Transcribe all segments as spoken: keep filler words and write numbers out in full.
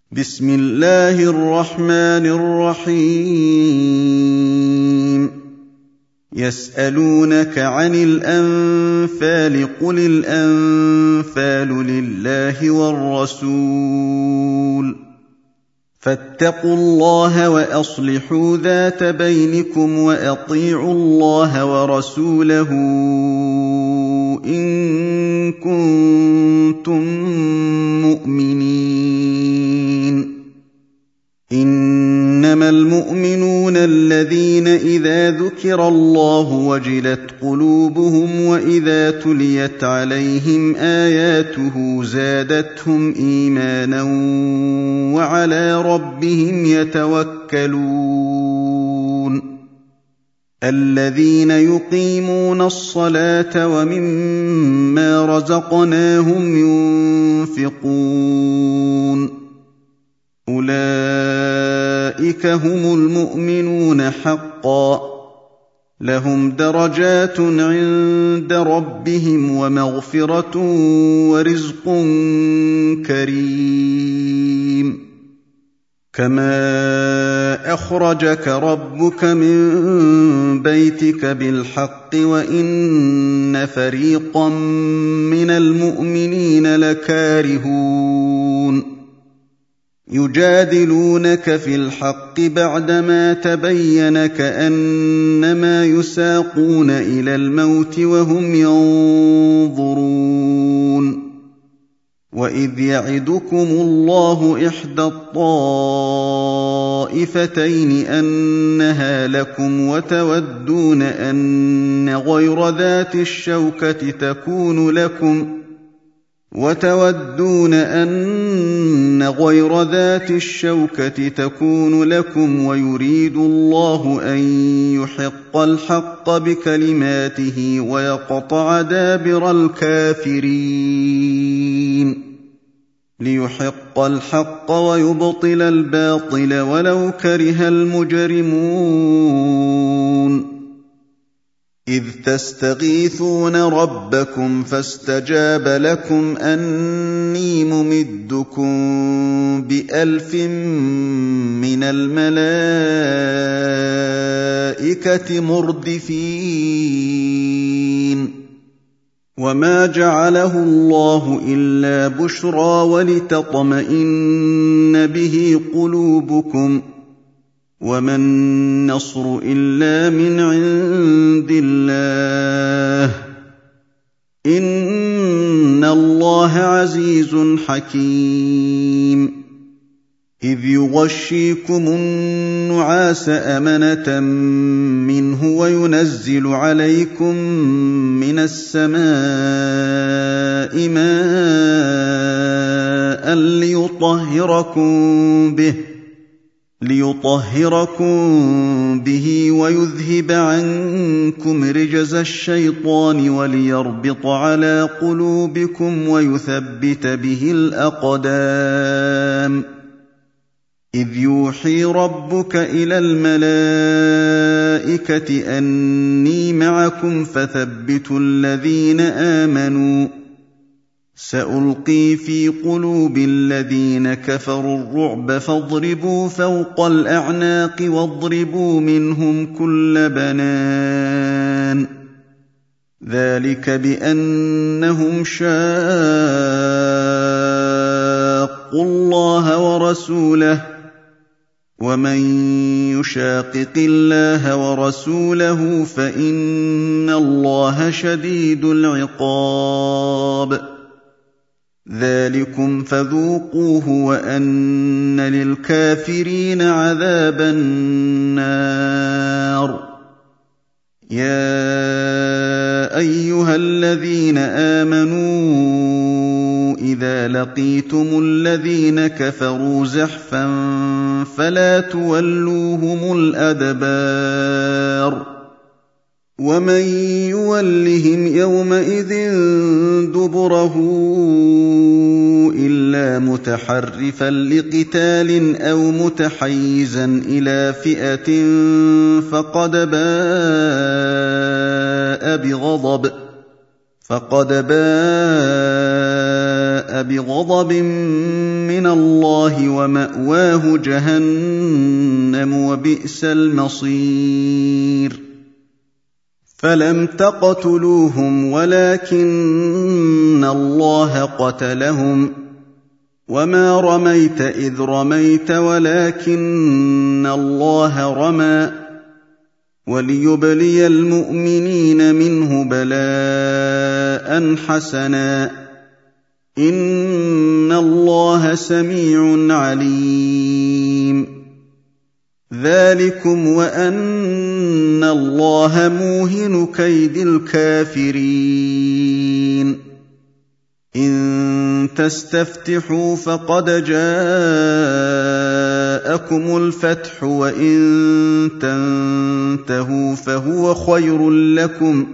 بسم الله الرحمن الرحيم يسألونك عن الأنفال قل الأنفال لله والرسول فاتقوا الله وأصلحوا ذات بينكم وأطيعوا الله ورسوله إن كنتم مؤمنين إنما المؤمنون الذين إذا ذكر الله وجلت قلوبهم وإذا تليت عليهم آياته زادتهم إيمانا وعلى ربهم يتوكلون الذين يقيمون الصلاة ومما رزقناهم ينفقون أولئك هم المؤمنون حقا لهم درجات عند ربهم ومغفرة ورزق كريم كما أخرجك ربك من بيتك بالحق وإن فريقا من المؤمنين لكارهون يجادلونك في الحق بعدما تبين كأنما يساقون إلى الموت وهم ينظرون وإذ يعدكم الله إحدى الطائفتين أنها لكم وتودون أن غير ذات الشوكة تكون لكم وتودون أن غير ذات الشوكة تكون لكم ويريد الله أن يحق الحق بكلماته ويقطع دابر الكافرين ليحق الحق ويبطل الباطل ولو كره المجرمون إذ تستغيثون ربكم فاستجاب لكم أني ممدكم بألف من الملائكة مردفين وما جعله الله إلا بشرى ولتطمئن به قلوبكم وما النصر إلا من عند الله إن الله عزيز حكيم إذ يغشيكم النعاس أمنة منه وينزل عليكم من السماء ماء ليطهركم به ليطهركم به ويذهب عنكم رجز الشيطان وليربط على قلوبكم ويثبت به الأقدام إذ يوحي ربك إلى الملائكة أني معكم فثبتوا الذين آمنوا سألقي في قلوب الذين كفروا الرعب فاضربوا فوق الأعناق واضربوا منهم كل بنان ذلك بأنهم شاقوا الله ورسوله ومن يشاقق الله ورسوله فإن الله شديد العقاب ذلكم فذوقوه وأن للكافرين عذاب النار يا أيها الذين آمنوا إذا لقيتم الذين كفروا زحفا فلا تولوهم الأدبار ومن يولهم يومئذ دبره إلا متحرفا لقتال أو متحيزا إلى فئة فقد باء بغضب فقد باء فباء بغضب من الله ومأواه جهنم وبئس المصير فلم تقتلوهم ولكن الله قتلهم وما رميت إذ رميت ولكن الله رمى وليبلي المؤمنين منه بلاء حسنا إن الله سميع عليم ذلكم وأن الله موهن كيد الكافرين إن تستفتحوا فقد جاءكم الفتح وإن تنتهوا فهو خير لكم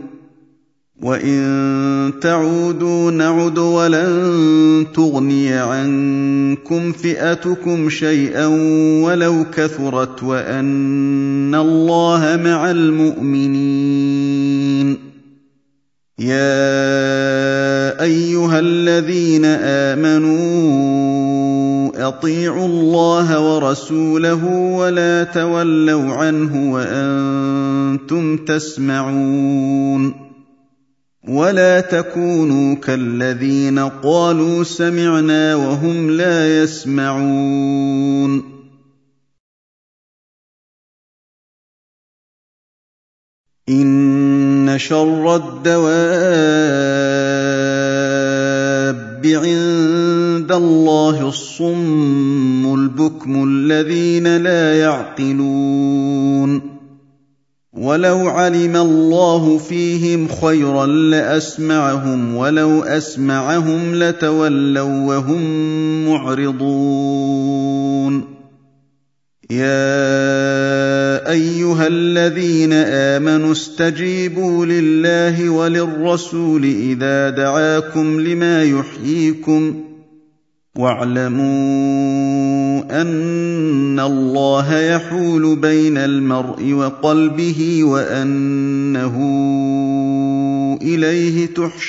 وإن تعودوا نعد ولن تغني عنكم فئتكم شيئا ولو كثرت وأن الله مع المؤمنين يا أيها الذين آمنوا أطيعوا الله ورسوله ولا تولوا عنه وأنتم تسمعون ولا تكونوا كالذين قالوا سمعنا وهم لا يسمعون إن شر الدواب عند الله الصم البكم الذين لا يعقلون ولو علم الله فيهم خيرا لأسمعهم ولو أسمعهم لتولوا وهم معرضون يا أيها الذين آمنوا استجيبوا لله وللرسول إذا دعاكم لما يحييكم واعلموا أن الله يحول بين المرء وقلبه وأنه إليه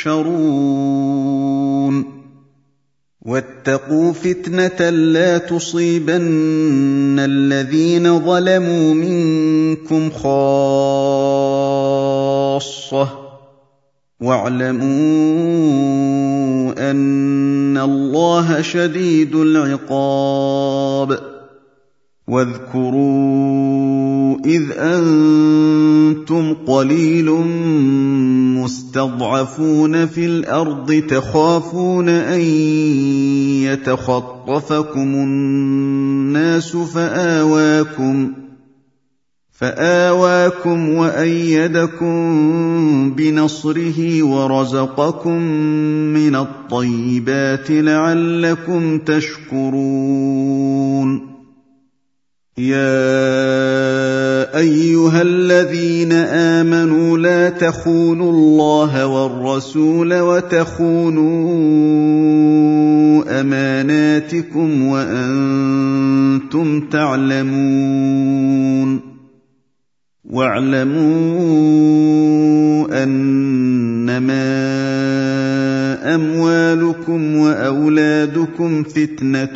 تحشرون واتقوا فتنة لا تصيبن الذين ظلموا منكم خاصة واعلموا أن الله شديد العقاب واذكروا إذ أنتم قليل مستضعفون في الأرض تخافون أن يتخطفكم الناس فآواكم فآواكم وأيدكم بنصره ورزقكم من الطيبات لعلكم تشكرون يا أيها الذين آمنوا لا تخونوا الله والرسول وتخونوا أماناتكم وأنتم تعلمون واعلموا أنما أموالكم وأولادكم فتنة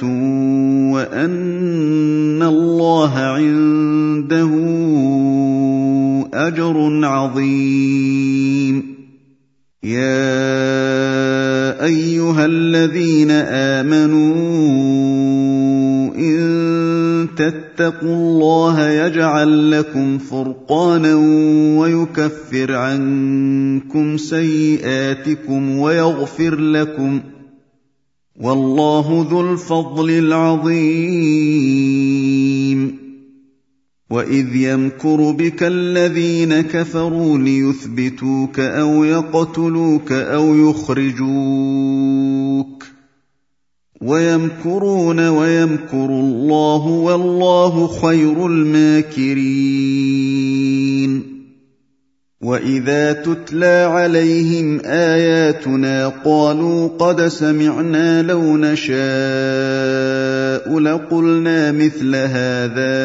وأن الله عنده أجر عظيم يا أيها الذين آمنوا إن تتقوا الله يجعل لكم فرقانا ويكفر عنكم سيئاتكم ويغفر لكم والله ذو الفضل العظيم وإذ يمكر بك الذين كفروا ليثبتوك أو يقتلوك أو يخرجوك ويمكرون ويمكر الله والله خير الماكرين وإذا تتلى عليهم آياتنا قالوا قد سمعنا لو نشاء لقلنا مثل هذا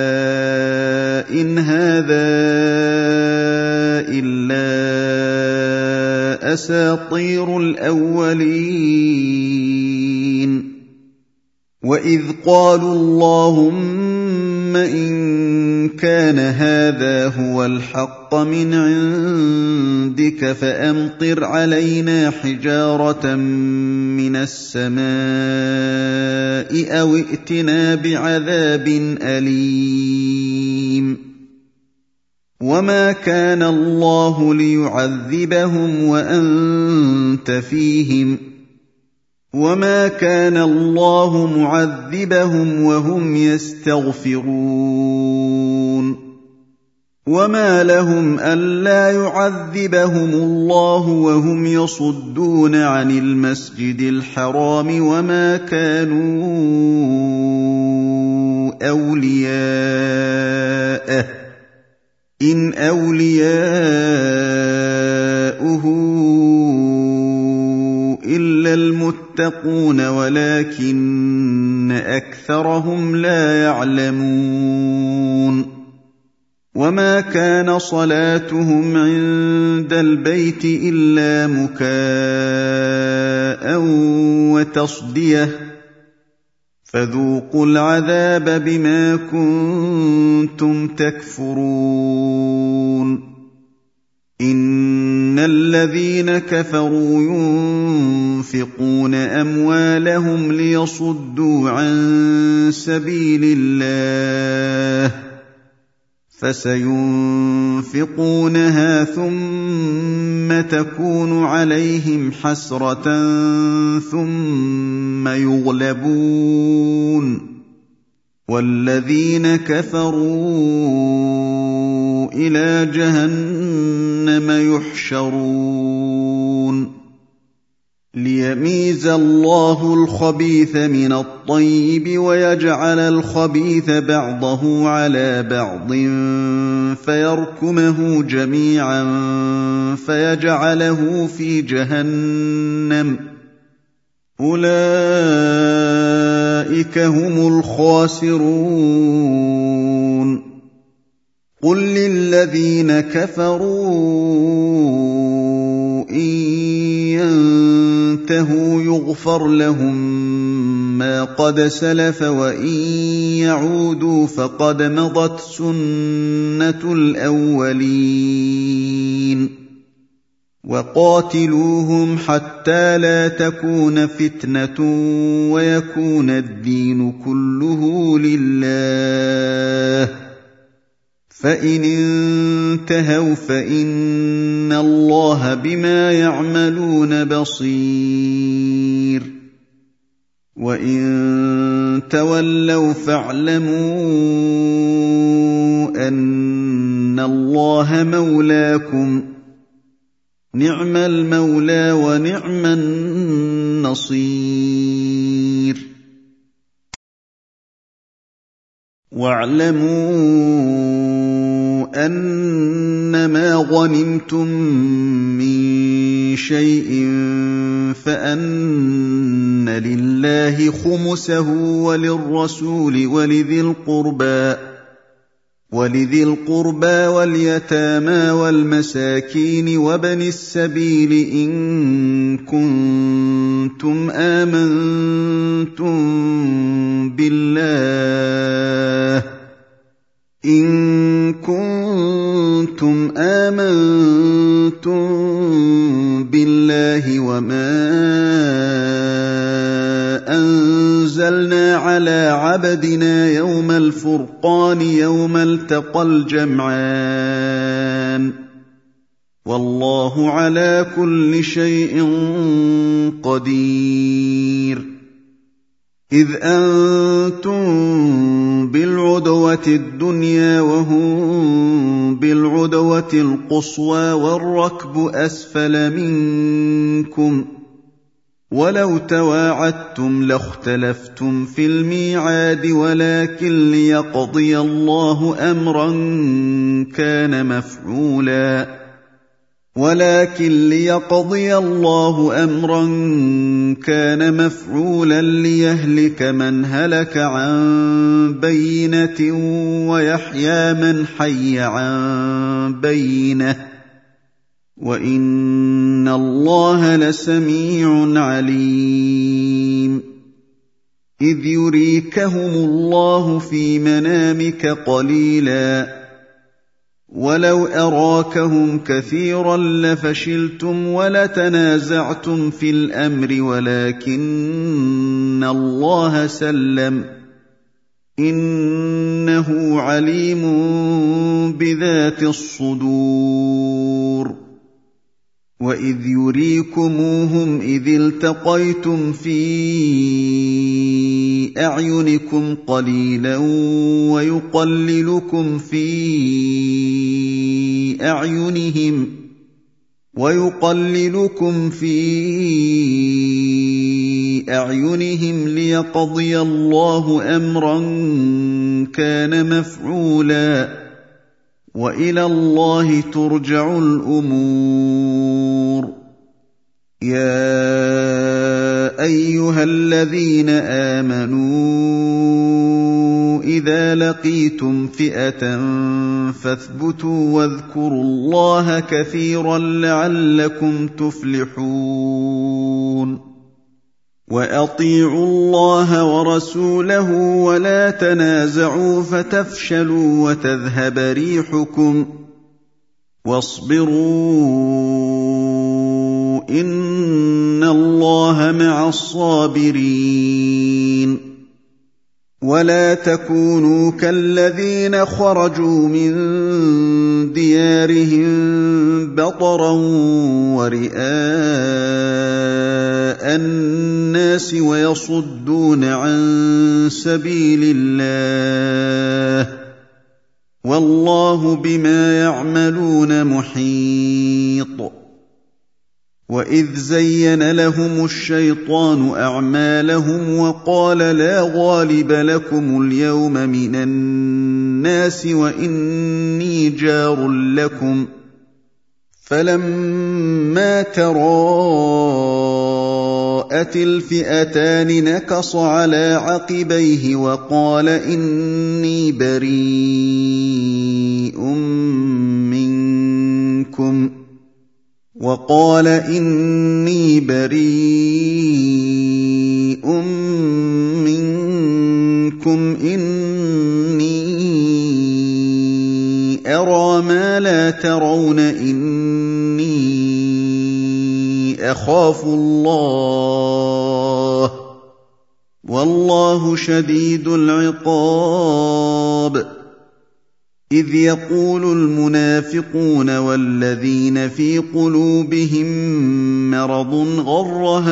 إن هذا إلا أساطير الأولين وَإِذْ قَالُوا اللَّهُمَّ إِن كَانَ هَٰذَا هُوَ الْحَقَّ مِنْ عِندِكَ فَأَمْطِرْ عَلَيْنَا حِجَارَةً مِّنَ السَّمَاءِ أَوِ ائْتِنَا بِعَذَابٍ أَلِيمٍ وَمَا كَانَ اللَّهُ لِيُعَذِّبَهُمْ وَأَنتَ فِيهِمْ وَمَا كَانَ اللَّهُ مُعَذِّبَهُمْ وَهُمْ يَسْتَغْفِرُونَ وَمَا لَهُمْ أَلَّا يُعَذِّبَهُمُ اللَّهُ وَهُمْ يَصُدُّونَ عَنِ الْمَسْجِدِ الْحَرَامِ وَمَا كَانُوا أَوْلِيَاءَهُ إِنْ أَوْلِيَاؤُهُ إِلَّا الْمُتَّقُونَ وَلَٰكِنَّ أَكْثَرَهُمْ لَا يَعْلَمُونَ وَمَا كَانَ صَلَاتُهُمْ عِندَ الْبَيْتِ إِلَّا مُكَاءً وَتَصْدِيَةً فَذُوقُوا الْعَذَابَ بِمَا كُنتُمْ تَكْفُرُونَ إِنَّ الَّذِينَ كَفَرُوا يُنفِقُونَ أَمْوَالَهُمْ لِيَصُدُّوا عَن سَبِيلِ اللَّهِ فَسَيُنفِقُونَهَا ثُمَّ تَكُونُ عَلَيْهِمْ حَسْرَةً ثُمَّ يُغْلَبُونَ وَالَّذِينَ كَفَرُوا إِلَىٰ جَهَنَّمَ يُحْشَرُونَ لِيَمِيزَ اللَّهُ الْخَبِيثَ مِنَ الطَّيِّبِ وَيَجْعَلَ الْخَبِيثَ بَعْضَهُ عَلَىٰ بَعْضٍ فَيَرْكُمَهُ جَمِيعًا فَيَجْعَلَهُ فِي جَهَنَّمَ أُولَٰئِكَ هُمُ الْخَاسِرُونَ قُل لِّلَّذِينَ كَفَرُوا إِن يَنتَهُوا يُغْفَرْ لَهُم مَّا قَدْ سَلَفَ وَإِن يَعُودُوا فَقَدْ مَضَتْ سُنَّةُ الْأَوَّلِينَ وَقَاتِلُوهُمْ حَتَّىٰ لَا تَكُونَ فِتْنَةٌ وَيَكُونَ الدِّينُ كُلُّهُ لِلَّهِ فَإِنِ انتَهَوْا فَإِنَّ اللَّهَ بِمَا يَعْمَلُونَ بَصِيرٌ وَإِن تَوَلَّوْا فَاعْلَمُوا أَنَّ اللَّهَ مَوْلَاكُمْ نِعْمَ الْمَوْلَىٰ وَنِعْمَ النَّصِيرُ وَاعْلَمُوا أَنَّمَا غَنِمْتُم مِّن شَيْءٍ فَأَنَّ لِلَّهِ خُمُسَهُ وَلِلرَّسُولِ وَلِذِي الْقُرْبَىٰ وَلِذِي الْقُرْبَىٰ وَالْيَتَامَىٰ وَالْمَسَاكِينِ وَابْنِ السَّبِيلِ إِن كُنتُمْ آمَنتُم بِاللَّهِ إِن كُنتُمْ آمَنتُم بِاللَّهِ وَمَا أَنزَلْنَا عَلَىٰ عَبْدِنَا يَوْمَ الْفُرْقَانِ يَوْمَ الْتَقَى الْجَمْعَانِ وَاللَّهُ عَلَىٰ كُلِّ شَيْءٍ قَدِيرٌ إِذْ أَنتُم بِالْعُدْوَةِ الدُّنْيَا وَهُم بِالْعُدْوَةِ الْقُصْوَىٰ وَالرَّكْبُ أَسْفَلَ مِنكُمْ وَلَوْ تَوَاعَدتُّمْ لَاخْتَلَفْتُمْ فِي الْمِيعَادِ وَلَٰكِن لِّيَقْضِيَ اللَّهُ أَمْرًا كَانَ مَفْعُولًا ولكن ليقضي الله أمرا كان مفعولا ليهلك من هلك عن بينة ويحيى من حي عن بينة وإن الله لسميع عليم إذ يريكهم الله في منامك قليلا ولو أراكهم كثيرا لفشلتم ولتنازعتم في الأمر ولكن الله سلم إنه عليم بذات الصدور وإذ يريكموهم إذ التقيتم في أعينكم قليلا ويقللكم في أعينهم ويقللكم في أعينهم ليقضي الله أمرا كان مفعولا وإلى الله ترجع الأمور يا أيها الذين آمنوا إذا لقيتم فئة فاثبتوا واذكروا الله كثيرا لعلكم تفلحون وأطيعوا الله ورسوله ولا تنازعوا فتفشلوا وتذهب ريحكم واصبروا إن الله مع الصابرين ولا تكونوا كالذين خرجوا من ديارهم بطرا ورئاء الناس ويصدون عن سبيل الله والله بما يعملون محيط وإذ زين لهم الشيطان أعمالهم وقال لا غالب لكم اليوم من الناس وإني جار لكم فلما تراءت الفئتان نكص على عقبيه وقال إني بريء منكم وقال إني بريء منكم إني أرى ما لا ترون إني أخاف الله والله شديد العقاب إذ يقول المنافقون والذين في قلوبهم مرض غر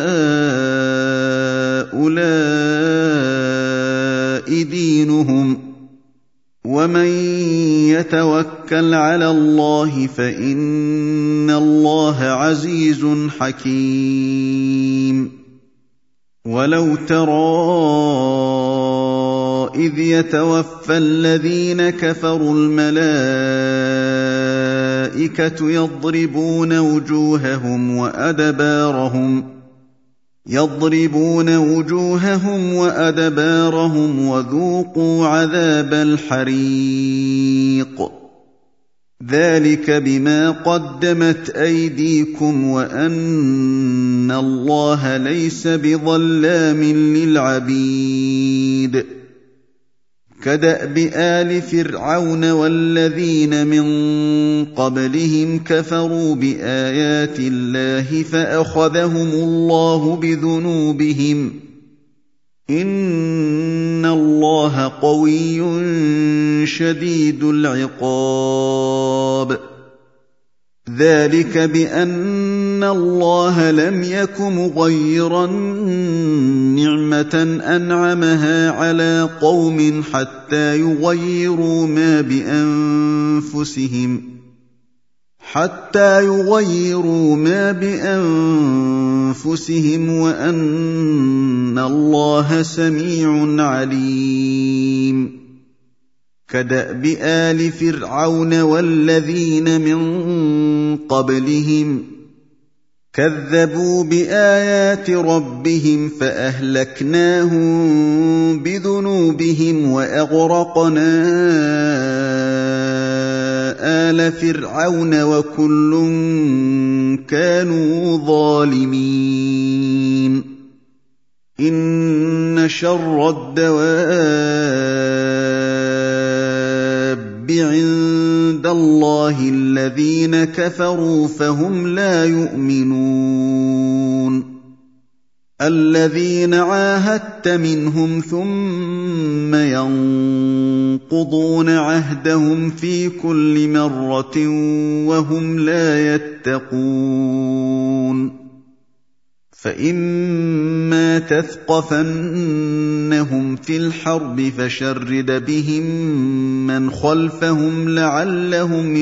هؤلاء دينهم ومن يتوكل على الله فإن الله عزيز حكيم ولو ترى إذ يتوفى الذين كفروا الملائكة يضربون وجوههم وأدبارهم يضربون وجوههم وأدبارهم وذوقوا عذاب الحريق ذلك بما قدمت أيديكم وأن الله ليس بظلام للعبيد كدأب آل فرعون والذين من قبلهم كفروا بآيات الله فأخذهم الله بذنوبهم إن الله قوي شديد العقاب ذلك بأن الله لم يك مغيرا نعمة أنعمها على قوم حتى يغيروا ما بأنفسهم حتى يغيروا ما بأنفسهم وأن الله سميع عليم كدأب آل فرعون والذين من قبلهم كذبوا بآيات ربهم فأهلكناهم بذنوبهم وأغرقنا آل فرعون وكل كانوا ظالمين إن إِنَّ شَرَّ الدَّوَابِّ عِندَ اللَّهِ الَّذِينَ كَفَرُوا فَهُمْ لَا يُؤْمِنُونَ الَّذِينَ عَاهَدتَّ مِنْهُمْ ثُمَّ يَنقُضُونَ عَهْدَهُمْ فِي كُلِّ مَرَّةٍ وَهُمْ لَا يَتَّقُونَ فَإِمَّا تَثْقَفَنَّهُمْ فِي الْحَرْبِ فَشَرِّدْ بِهِم مَّنْ خَلْفَهُمْ لَعَلَّهُمْ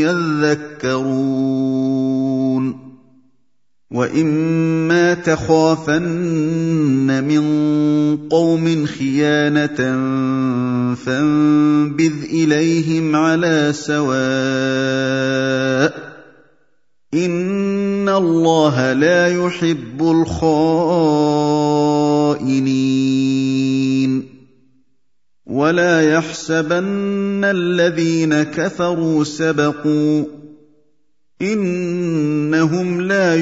يَذَّكَّرُونَ وَإِمَّا تَخَافَنَّ مِن قَوْمٍ خِيَانَةً فَانبِذْ إِلَيْهِمْ عَلَىٰ سَوَاءٍ ۚ إِنَّ اللَّهَ لَا يُحِبُّ الْخَائِنِينَ وَلَا يَحْسَبَنَّ الَّذِينَ كَفَرُوا سَبَقُوا ۚ إِنَّهُمْ لَا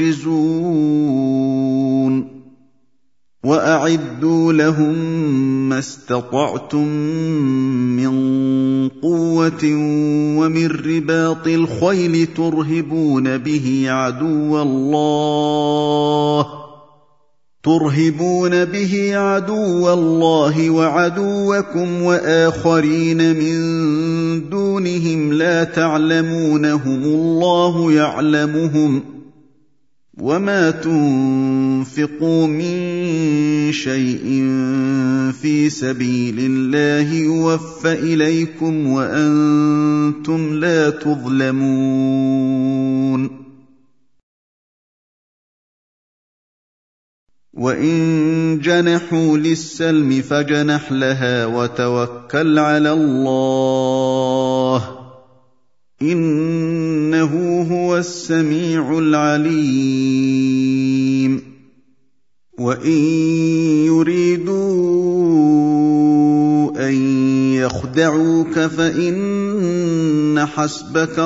يُعْجِزُونَ وَأَعِدُّوا لَهُم مَّا اسْتَطَعْتُم مِّن قُوَّةٍ وَمِن رِّبَاطِ الْخَيْلِ تُرْهِبُونَ بِهِ عَدُوَّ اللَّهِ تُرْهِبُونَ بِهِ عَدُوَّ اللَّهِ وَعَدُوَّكُمْ وَآخَرِينَ مِن دُونِهِمْ لَا تَعْلَمُونَهُمُ اللَّهُ يَعْلَمُهُمْ ۚ وَمَا تُنفِقُوا مِن شَيْءٍ فِي سَبِيلِ اللَّهِ يُوَفَّ إِلَيْكُمْ وَأَنتُمْ لَا تُظْلَمُونَ وَإِن جَنَحُوا لِلسَّلْمِ فَاجْنَحْ لَهَا وَتَوَكَّلْ عَلَى اللَّهِ ۚ إِنَّهُ هُوَ السَّمِيعُ الْعَلِيمُ وَإِن يُرِيدُوا أَن يَخْدَعُوكَ فَإِنَّ حَسْبَكَ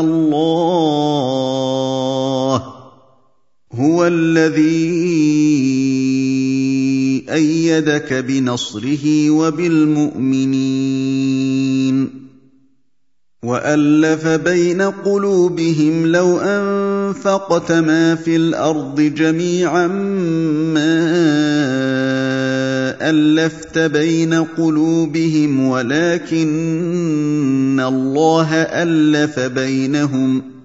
اللَّهُ ۚ هُوَ الَّذِي أَيَّدَكَ بِنَصْرِهِ وَبِالْمُؤْمِنِينَ وَأَلَّفَ بَيْنَ قُلُوبِهِمْ لَوْ أَنفَقْتَ مَا فِي الْأَرْضِ جَمِيعًا مَّا أَلَّفْتَ بَيْنَ قُلُوبِهِمْ وَلَٰكِنَّ اللَّهَ أَلَّفَ بَيْنَهُمْ ۚ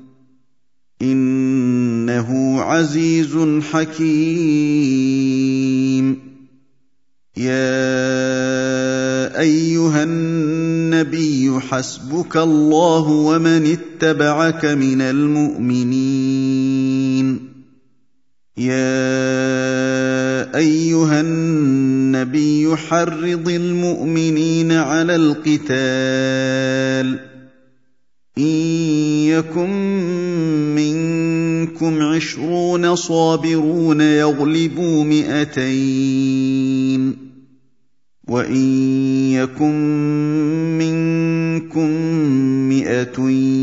إِنَّهُ عَزِيزٌ حَكِيمٌ يَا أَيُّهَا النَّبِيُّ حَسْبُكَ اللَّهُ وَمَنِ اتَّبَعَكَ مِنَ الْمُؤْمِنِينَ يَا أَيُّهَا النَّبِيُّ حَرِّضِ الْمُؤْمِنِينَ عَلَى الْقِتَالِ ۚ إِن يَكُن مِّنكُمْ عِشْرُونَ صَابِرُونَ يَغْلِبُوا مِائَتَيْنِ ۚ وَإِن يَكُن مِّنكُم مِّائَةٌ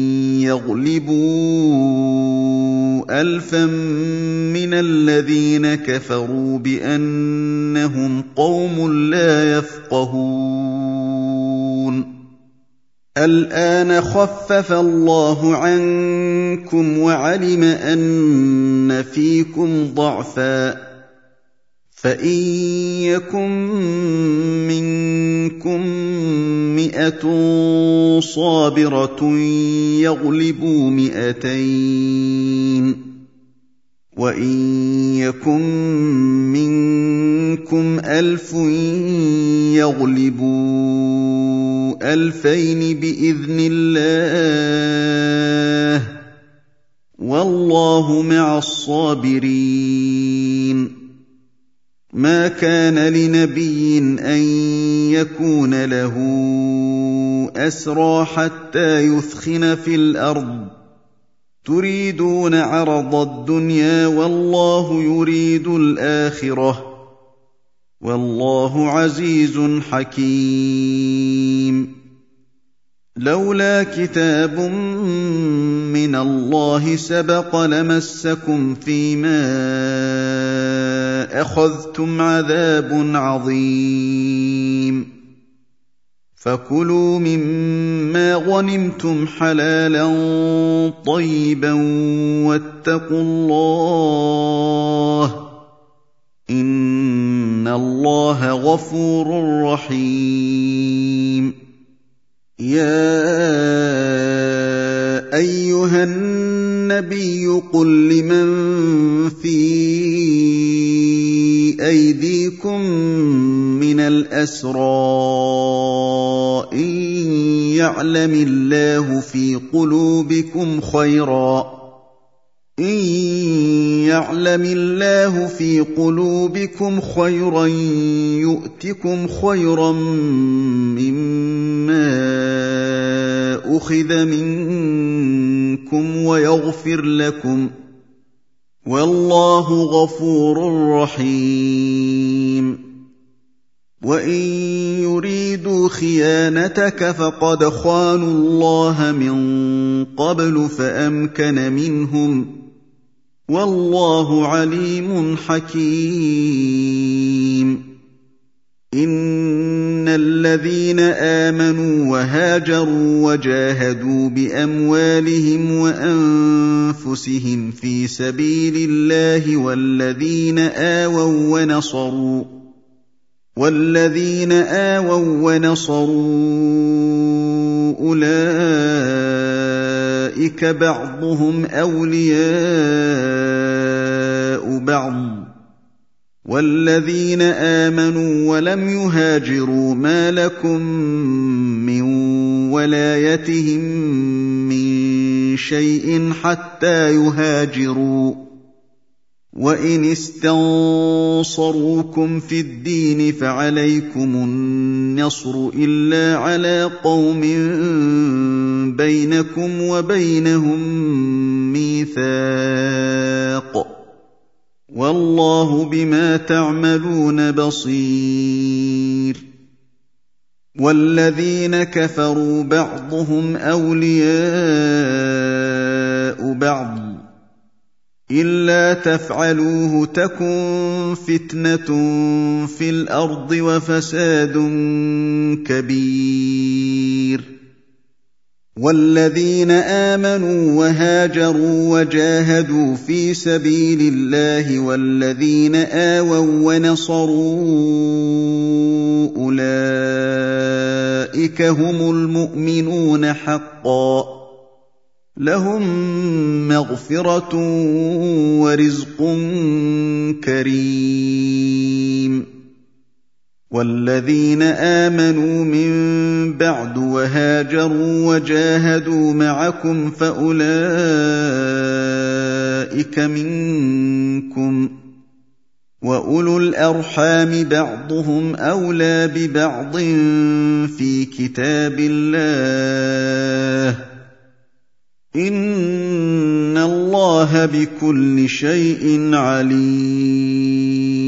يَغْلِبُوا أَلْفًا مِّنَ الَّذِينَ كَفَرُوا بِأَنَّهُمْ قَوْمٌ لَّا يَفْقَهُونَ الْآنَ خَفَّفَ اللَّهُ عَنكُمْ وَعَلِمَ أَنَّ فِيكُمْ ضَعْفًا ۚ فَإِن يَكُن مِّنكُم مِّائَةٌ صَابِرَةٌ يَغْلِبُوا مِائَتَيْنِ ۚ وَإِن يَكُن مِّنكُمْ أَلْفٌ يَغْلِبُوا أَلْفَيْنِ بِإِذْنِ اللَّهِ ۗ وَاللَّهُ مَعَ الصَّابِرِينَ مَا كَانَ لِنَبِيٍّ أَن يَكُونَ لَهُ أَسْرَىٰ حَتَّىٰ يُثْخِنَ فِي الْأَرْضِ ۚ تُرِيدُونَ عَرَضَ الدُّنْيَا وَاللَّهُ يُرِيدُ الْآخِرَةَ ۗ وَاللَّهُ عَزِيزٌ حَكِيمٌ لَّوْلَا كِتَابٌ مِّنَ اللَّهِ سَبَقَ لَمَسَّكُمْ فِيمَا أَخَذْتُمْ عَذَابٌ عَظِيمٌ فَكُلُوا مِمَّا غَنِمْتُمْ حَلَالًا طَيِّبًا وَاتَّقُوا اللَّهَ إِنَّ اللَّهَ غَفُورٌ رَّحِيمٌ يَا أَيُّهَا النَّبِيُّ قُل لِّمَن فِي أَيْدِيكُم مِّنَ الْأَسْرَىٰ إِن يَعْلَمِ اللَّهُ فِي قُلُوبِكُمْ خَيْرًا إن يعلم الله في قلوبكم خيرا يؤتكم خيرا مما أخذ منكم ويغفر لكم والله غفور رحيم وإن يريدوا خيانتك فقد خانوا الله من قبل فأمكن منهم والله عليم حكيم إن الذين آمنوا وهاجروا وجاهدوا بأموالهم وأنفسهم في سبيل الله والذين آووا ونصروا والذين آووا ونصروا أولئك بعضهم أولياء بعض والذين آمنوا ولم يهاجروا ما لكم من ولايتهم من شيء حتى يهاجروا وإن استنصروكم في الدين فعليكم النصر إلا على قوم بينكم وبينهم ميثاق والله بما تعملون بصير والذين كفروا بعضهم أولياء بعض إلا تفعلوه تكن فتنة في الأرض وفساد كبير والذين آمنوا وهاجروا وجاهدوا في سبيل الله والذين آووا ونصروا أولئك هم المؤمنون حقا لهم مغفرة ورزق كريم والذين آمنوا من بعد وهاجروا وجاهدوا معكم فأولئك منكم وأولو الأرحام بعضهم أولى ببعض في كتاب الله إن الله بكل شيء عليم